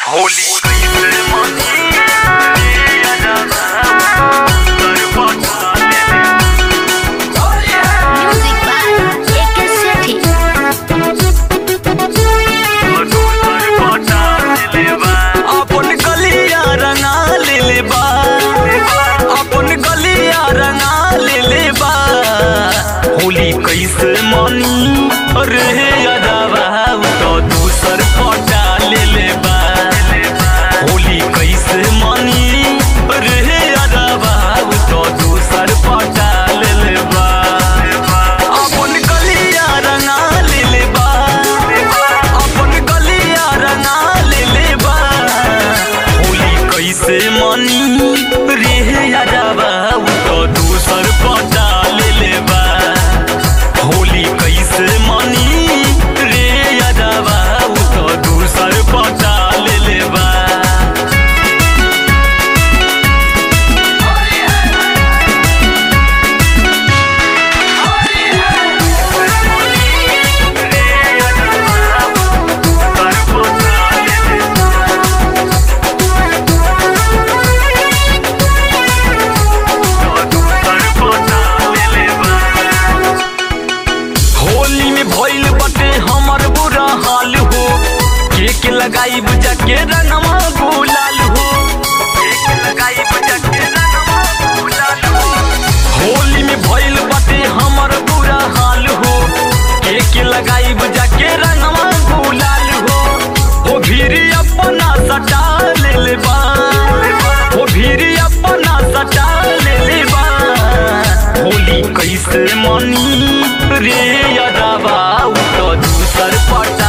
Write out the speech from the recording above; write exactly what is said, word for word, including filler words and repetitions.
होली कैसे मनी ये जाना कर पटा ले Music by A K Sethi. मधु कर पटा ले बा अपन गलिया रंगा ले ले बा अपन गलिया रंगा ले ले बा होली कैसे मनी रे यादवा तो दूसर पटा ले ले बा होली कैसे मनी रे यादवा तो दूसर पटा ले ले बा अपन गलिया रंगा ले ले बा अपन गलिया रंगा ले ले बा होली कैसे मनी रे यादवा तो दूसर पटा ले ले बा होली कैसे मनी रे यादवा तो दूसर पटा ले ले बा होली में भइल बटे हमर बुरा हाल हो केक लगाई बुझा के रंगवा गुलाल हो केक लगाई बुझा के रंगवा गुलाल हो होली में भइल बटे हमर बुरा हाल हो केक लगाई बुझा के रंगवा गुलाल हो ओ भीरी अपना सटा ले ले बा ओ भीरी अपना सटा ले ले बा होली कैसे मनी रे यादवा तो दूसर पटा